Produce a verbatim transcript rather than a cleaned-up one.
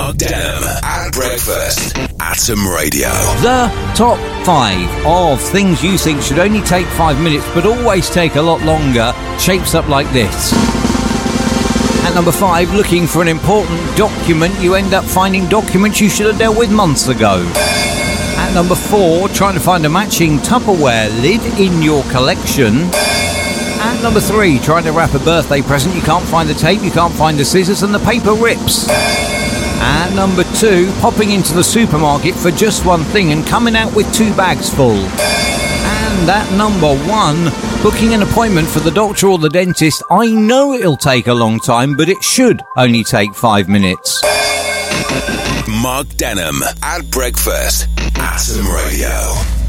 Mark Denham at breakfast. Atom Radio. The top five of things you think should only take five minutes but always take a lot longer shapes up like this. At number five, looking for an important document, you end up finding documents you should have dealt with months ago. At number four, trying to find a matching Tupperware lid in your collection. At number three, trying to wrap a birthday present, you can't find the tape, you can't find the scissors, and the paper rips. At number two, popping into the supermarket for just one thing and coming out with two bags full. And at number one, booking an appointment for the doctor or the dentist. I know it'll take a long time, but it should only take five minutes. Mark Denham at breakfast. Atom Radio.